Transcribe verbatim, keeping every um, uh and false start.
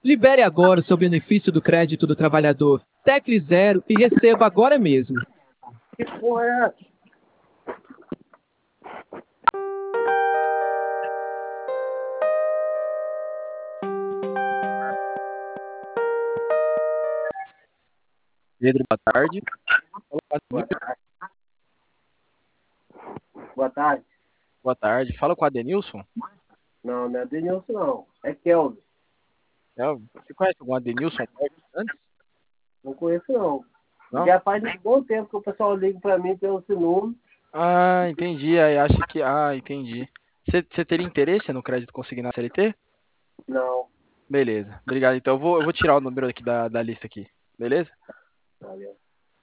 Libere agora o seu benefício do crédito do trabalhador. Tecle zero e receba agora mesmo. Que porra é essa? Pedro, boa tarde. Boa tarde. Boa tarde. Boa tarde. Fala com o Adenilson. Não, não é Denilson, não. É Kelvin. É, Você conhece algum Adenilson antes? Não conheço, não. Não? Já faz um bom tempo que o pessoal liga pra mim pelo esse número. Ah, entendi. Aí acha que. Ah, entendi. Você você teria interesse no crédito consignado C L T? Não. Beleza. Obrigado. Então eu vou, eu vou tirar o número aqui da, da lista aqui. Beleza? Valeu.